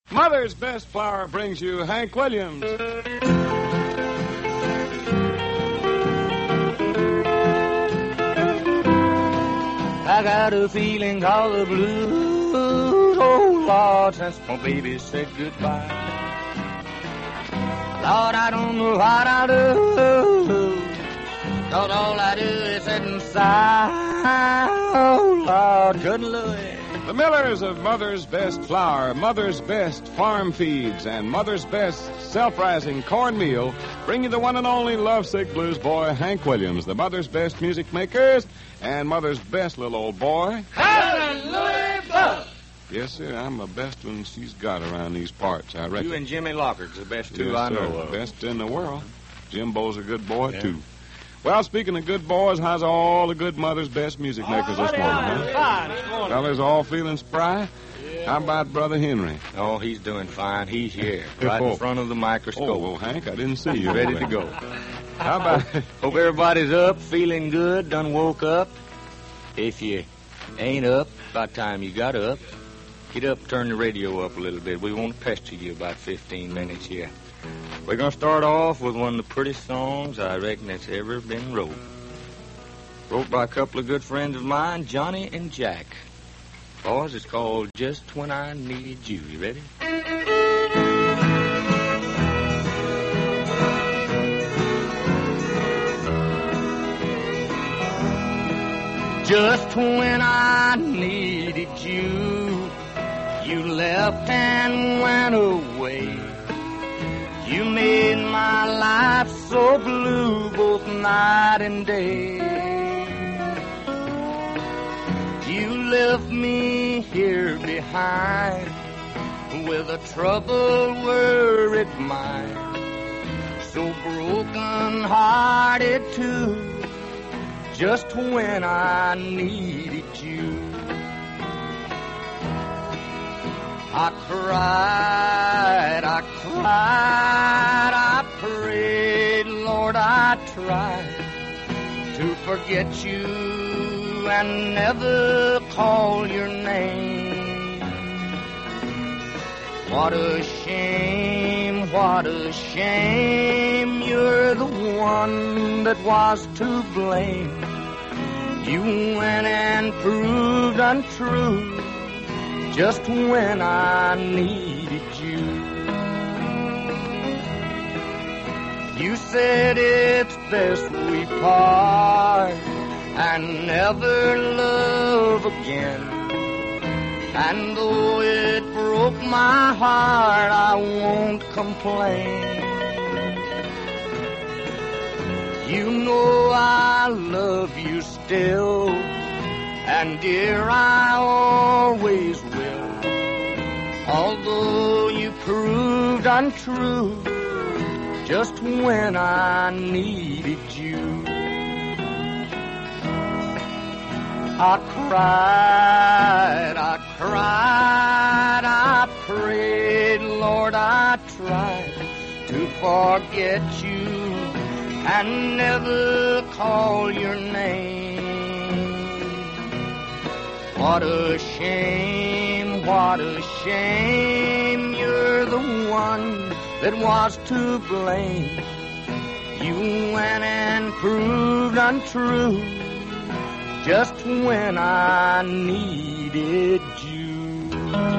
Mother's Best Flour brings you Hank Williams. I got a feeling called the blues, oh Lord, since my baby said goodbye. Lord, I don't know what I'll do, 'cause all I do is sit and sigh. Oh Lord, good Louie. The Millers of Mother's Best Flour, Mother's Best Farm Feeds, and Mother's Best Self-Rising Cornmeal bring you the one and only lovesick blues boy, Hank Williams, the Mother's Best Music Makers, and Mother's Best Little Old Boy. Hallelujah! Yes, sir, I'm the best one she's got around these parts, I reckon. You and Jimmy Locker's the best two Yes, I sir, know of. best in the world. Jimbo's a good boy, too. Well, speaking of good boys, how's all the good Mother's Best Music Makers this morning, huh? Fine this morning. Fellas all feeling spry? How about Brother Henry? Oh, he's doing fine. He's here, right in front of the microscope. Oh, well, Hank, I didn't see you. Ready to go. How about... Hope everybody's up, feeling good, done woke up. If you ain't up, about time you got up, get up, turn the radio up a little bit. We won't pester you about 15 minutes here. We're going to start off with one of the prettiest songs I reckon that's ever been wrote. Wrote by a couple of good friends of mine, Johnny and Jack. Boys, it's called Just When I Needed You. You ready? Just when I needed you, you left and went away. You made my life so blue both night and day. You left me here behind with a troubled, worried mind, so broken-hearted too, just when I needed you. I cried, I prayed, Lord, I tried to forget you and never call your name. What a shame, you're the one that was to blame. You went and proved untrue just when I needed you. You said it's best we part and never love again. And though it broke my heart, I won't complain. You know I love you still, and dear, I always will. Although you proved untrue just when I needed you. I cried, I prayed, Lord, I tried to forget you and never call your name. What a shame, you're the one that was to blame. You went and proved untrue just when I needed you.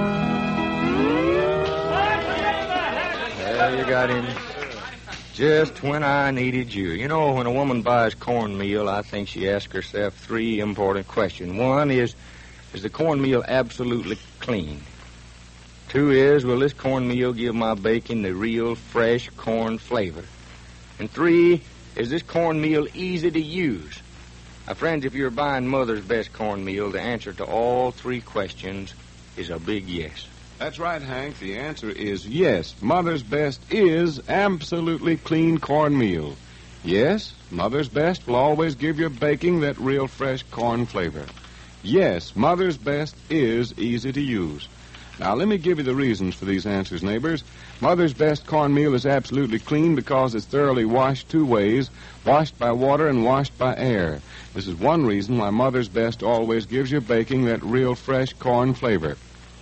There you got him. Just when I needed you. You know, when a woman buys cornmeal, I think she asks herself three important questions. One is the cornmeal absolutely clean? Two is, will this cornmeal give my bacon the real fresh corn flavor? And three, is this cornmeal easy to use? Now, friends, if you're buying Mother's Best cornmeal, the answer to all three questions is a big yes. That's right, Hank. The answer is yes. Mother's Best is absolutely clean cornmeal. Yes, Mother's Best will always give your baking that real fresh corn flavor. Yes, Mother's Best is easy to use. Now, let me give you the reasons for these answers, neighbors. Mother's Best cornmeal is absolutely clean because it's thoroughly washed two ways, washed by water and washed by air. This is one reason why Mother's Best always gives your baking that real fresh corn flavor.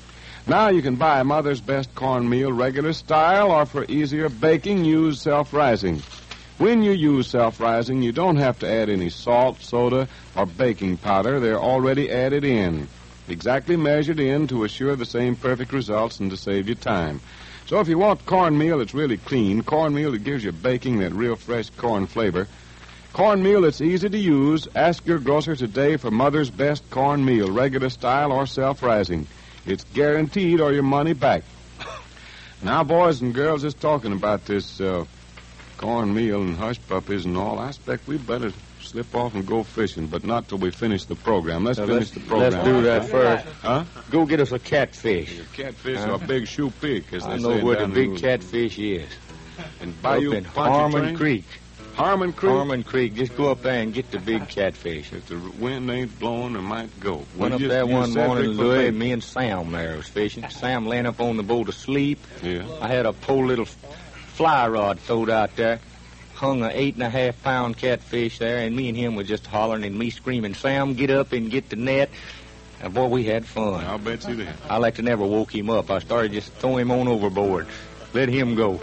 Now you can buy Mother's Best cornmeal regular style, or for easier baking, use self-rising. When you use self-rising, you don't have to add any salt, soda, or baking powder. They're already added in, exactly measured in to assure the same perfect results and to save you time. So if you want cornmeal that's really clean, cornmeal that gives your baking that real fresh corn flavor, cornmeal that's easy to use, ask your grocer today for Mother's Best cornmeal, regular style or self-rising. It's guaranteed or your money back. Now, boys and girls, just talking about this cornmeal and hush puppies and all, I expect we better slip off and go fishing, but not till we finish the program. Let's finish the program. Let's do that first. Huh? Go get us a catfish. A catfish or a big shoe pig, as I they know say where the down big in catfish is. And Bayou Up in Pontchartrain? Harmon Creek. Harmon Creek? Harmon Creek. Just go up there and get the big catfish. If the wind ain't blowing, it might go. Went up there one morning, Louis, me and Sam there was fishing. Sam laying up on the boat asleep. Yeah. I had a poor little fly rod throwed out there. Hung a 8.5-pound catfish there, and me and him was just hollering and me screaming, Sam, get up and get the net. And boy, we had fun. I'll bet you did. I like to never woke him up. I started just throwing him on overboard. Let him go.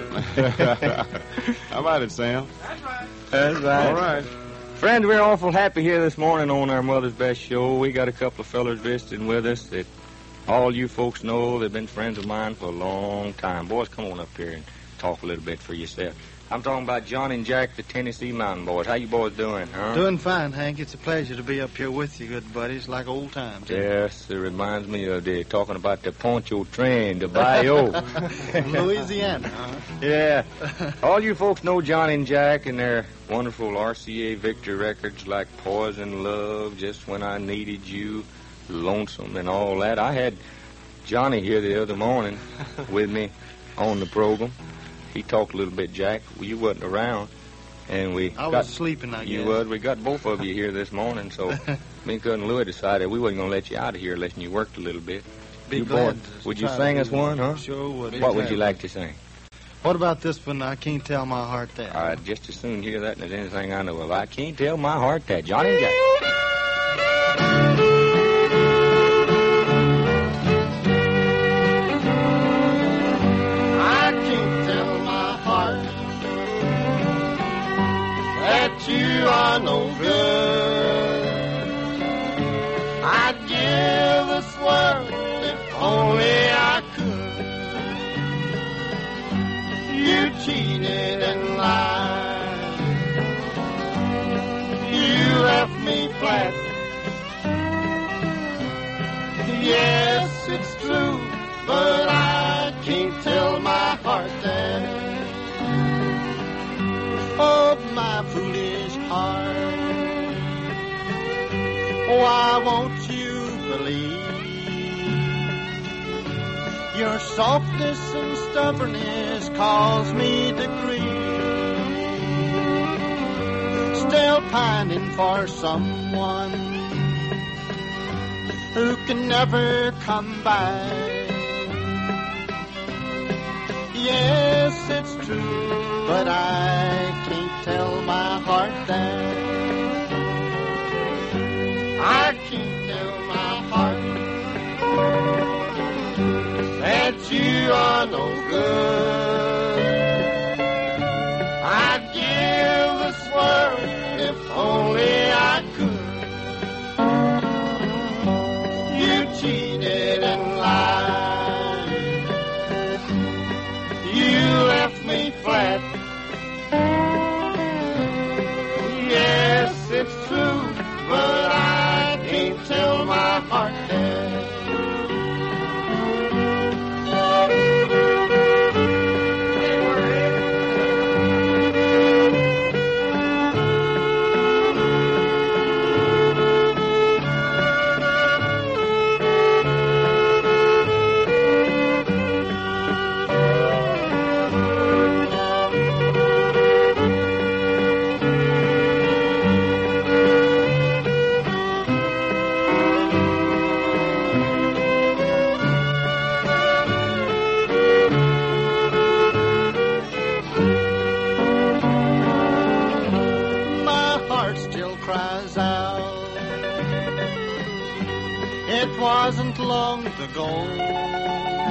How about it, Sam? That's right. All right. Friends, we're awful happy here this morning on our Mother's Best show. We got a couple of fellers visiting with us that all you folks know. They've been friends of mine for a long time. Boys, come on up here and talk a little bit for yourself. I'm talking about John and Jack, the Tennessee Mountain Boys. How you boys doing, huh? Doing fine, Hank. It's a pleasure to be up here with you, good buddies, like old times. Yes, it reminds me of the talking about the Pontchartrain, the Bayou. Louisiana, huh? Yeah. All you folks know John and Jack and their wonderful RCA Victor records like Poison Love, Just When I Needed You, Lonesome, and all that. I had Johnny here the other morning with me on the program. He talked a little bit, Jack. Well, you wasn't around. And I was sleeping, I guess. You was. We got both of you here this morning, so me and Cousin Louis decided we wasn't going to let you out of here unless you worked a little bit. Be you glad boys, to would you try sing to us do one, huh? Sure would. What would you like to sing? What about this one, I Can't Tell My Heart That? I'd just as soon hear that as anything I know of. I can't tell my heart that. Johnny and Jack. You are no good. I'd give this world if only I could. You cheated and lied. You left me flat. Yes, it's true, but I can't tell my heart that. Oh, my foolish heart, why won't you believe? Your softness and stubbornness cause me to grieve. Still pining for someone who can never come back. Yes, it's true, but I can't tell my heart that. I can't tell my heart that you are no good. I'd give this world if only I could. You cheated and lied. You left me flat. Yes, it's true, but I can't tell my heart that. It wasn't long ago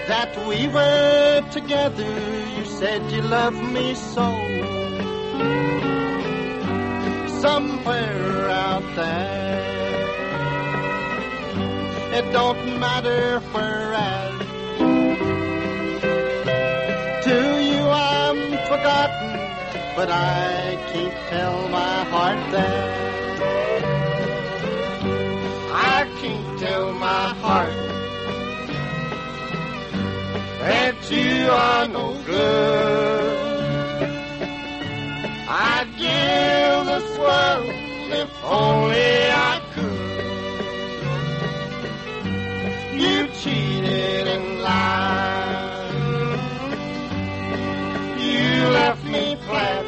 that we were together. You said you loved me so. Somewhere out there, it don't matter where at. To you I'm forgotten, but I can't tell my heart that. I can't tell my heart that you are no good. I'd give this world if only I could. You cheated and lied. You left me flat.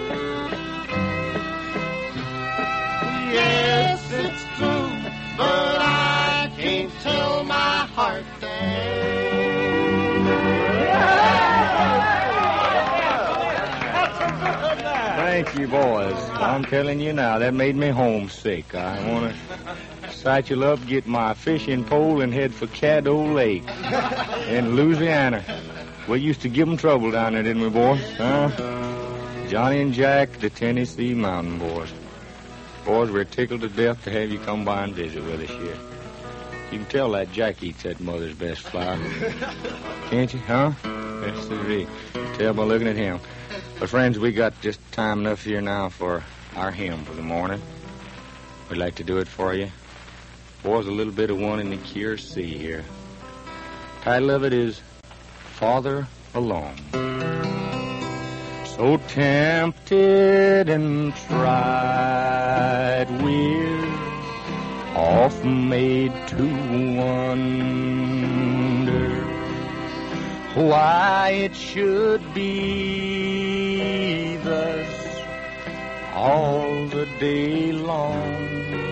Yes, it's true, but I can't tell my heart that. Thank you, boys. I'm telling you now, that made me homesick. I want to sidle up, get my fishing pole, and head for Caddo Lake in Louisiana. We used to give them trouble down there, didn't we, boys? Huh? Johnny and Jack, the Tennessee Mountain Boys. Boys, we're tickled to death to have you come by and visit with us here. You can tell that Jack eats that mother's best flour. Can't you, huh? Yes, sir. Tell by looking at him. But, friends, we got just time enough here now for our hymn for the morning. We'd like to do it for you. Boys, a little bit of one in the key of C here. Title of it is Father Alone. So tempted and tried, we're often made to wonder why it should be thus all the day long,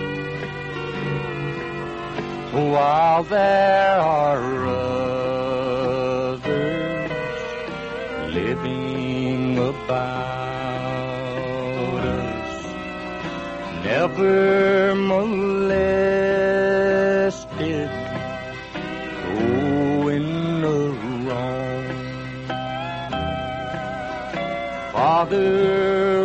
while there are others living about us, never molested, going wrong. Father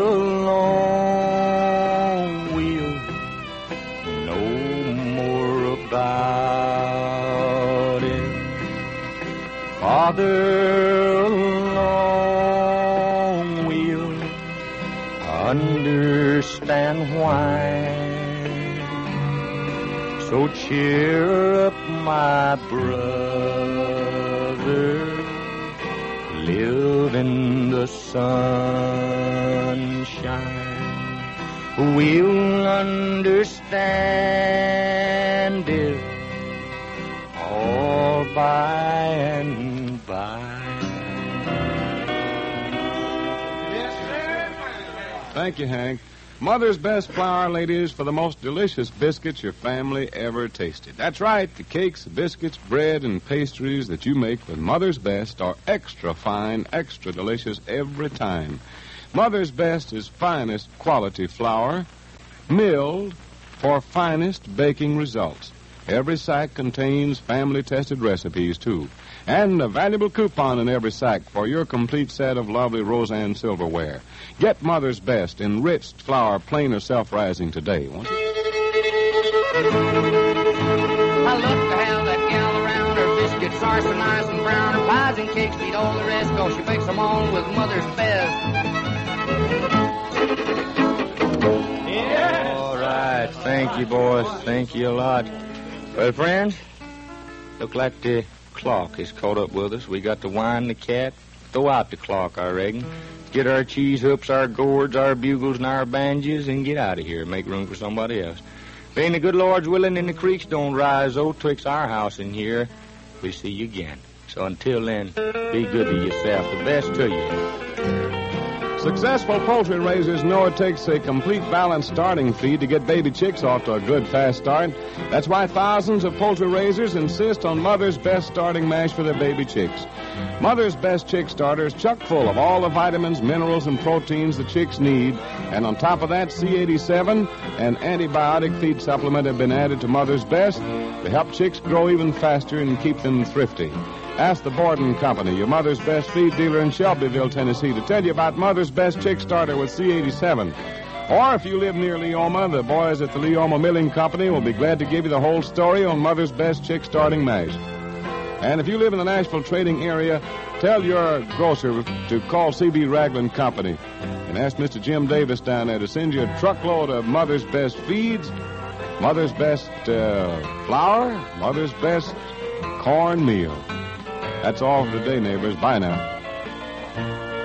alone will know more about it. Father alone will understand why. So cheer up, my brother, live in the sunshine. We'll understand it all by and by. Thank you, Hank. Mother's best flour, ladies, for the most delicious biscuits your family ever tasted. That's right, the cakes, biscuits, bread, and pastries that you make with Mother's Best are extra fine, extra delicious every time. Mother's Best is finest quality flour, milled for finest baking results. Every sack contains family-tested recipes, too. And a valuable coupon in every sack for your complete set of lovely Roseanne silverware. Get Mother's Best enriched flour, plain or self-rising today, won't you? I love to have that gal around. Her biscuits are so nice and brown. Her pies and cakes beat all the rest, 'cause she bakes them all with Mother's Best. Yeah. All right. Thank you, boys. Thank you a lot. Well, friends, look like the clock is caught up with us. We got to wind the cat, throw out the clock, I reckon. Get our cheese hoops, our gourds, our bugles, and our banjos, and get out of here and make room for somebody else. If ain't the good Lord's willing and the creeks don't rise, oh, twixt our house and here, we see you again. So until then, be good to yourself. The best to you. Successful poultry raisers know it takes a complete balanced starting feed to get baby chicks off to a good, fast start. That's why thousands of poultry raisers insist on Mother's Best starting mash for their baby chicks. Mother's Best Chick Starter is chock full of all the vitamins, minerals, and proteins the chicks need. And on top of that, C87, an antibiotic feed supplement, have been added to Mother's Best to help chicks grow even faster and keep them thrifty. ask the Borden Company, your mother's best feed dealer in Shelbyville, Tennessee, to tell you about Mother's Best Chick Starter with C87. Or if you live near Leoma, the boys at the Leoma Milling Company will be glad to give you the whole story on Mother's Best Chick Starting Mash. And if you live in the Nashville trading area, tell your grocer to call C.B. Ragland Company and ask Mr. Jim Davis down there to send you a truckload of Mother's Best feeds, Mother's Best flour, Mother's Best cornmeal. That's all for today, neighbors. Bye now.